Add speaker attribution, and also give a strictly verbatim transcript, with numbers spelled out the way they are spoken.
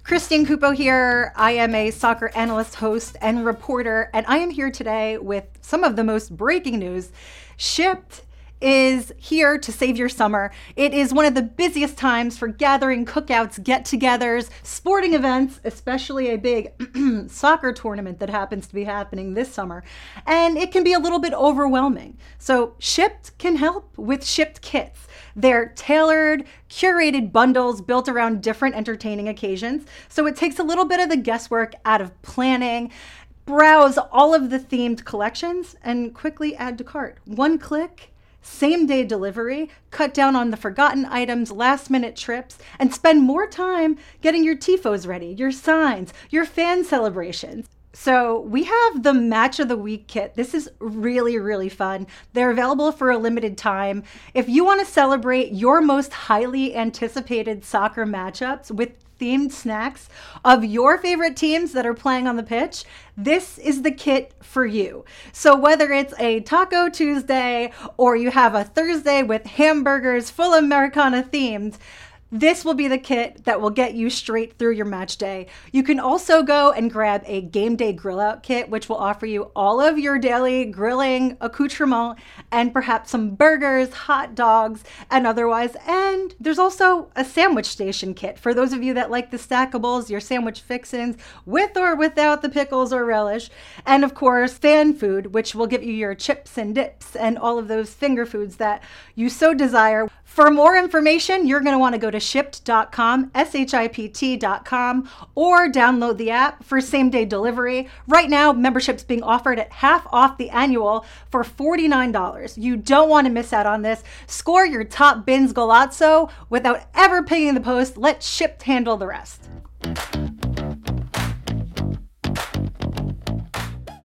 Speaker 1: Christine Cupo here. I am a soccer analyst, host, and reporter, and I am here today with some of the most breaking news. Shipt is here to save your summer. It is one of the busiest times for gathering, cookouts, get-togethers, sporting events, especially a big soccer tournament that happens to be happening this summer. And it can be a little bit overwhelming. So Shipt can help with Shipt Kits. They're tailored, curated bundles built around different entertaining occasions. So it takes a little bit of the guesswork out of planning. Browse all of the themed collections and quickly add to cart. One click, same day delivery, cut down on the forgotten items, last minute trips, and spend more time getting your tifos ready, your signs, your fan celebrations. So we have the Match of the Week kit. This is really, really fun. They're available for a limited time. If you want to celebrate your most highly anticipated soccer matchups with themed snacks of your favorite teams that are playing on the pitch, this is the kit for you. So whether it's a Taco Tuesday or you have a Thursday with hamburgers full Americana themed, this will be the kit that will get you straight through your match day. You can also go and grab a game day grill out kit, which will offer you all of your daily grilling accoutrement and perhaps some burgers, hot dogs, and otherwise. And there's also a sandwich station kit for those of you that like the stackables, your sandwich fixins with or without the pickles or relish. And of course, fan food, which will give you your chips and dips and all of those finger foods that you so desire. For more information, you're going to want to go to shipt dot com, S H I P T dot com, or download the app for same-day delivery. Right now, membership's being offered at half off the annual for forty-nine dollars. You don't want to miss out on this. Score your top bins golazzo without ever paying the post. Let Shipt handle the rest.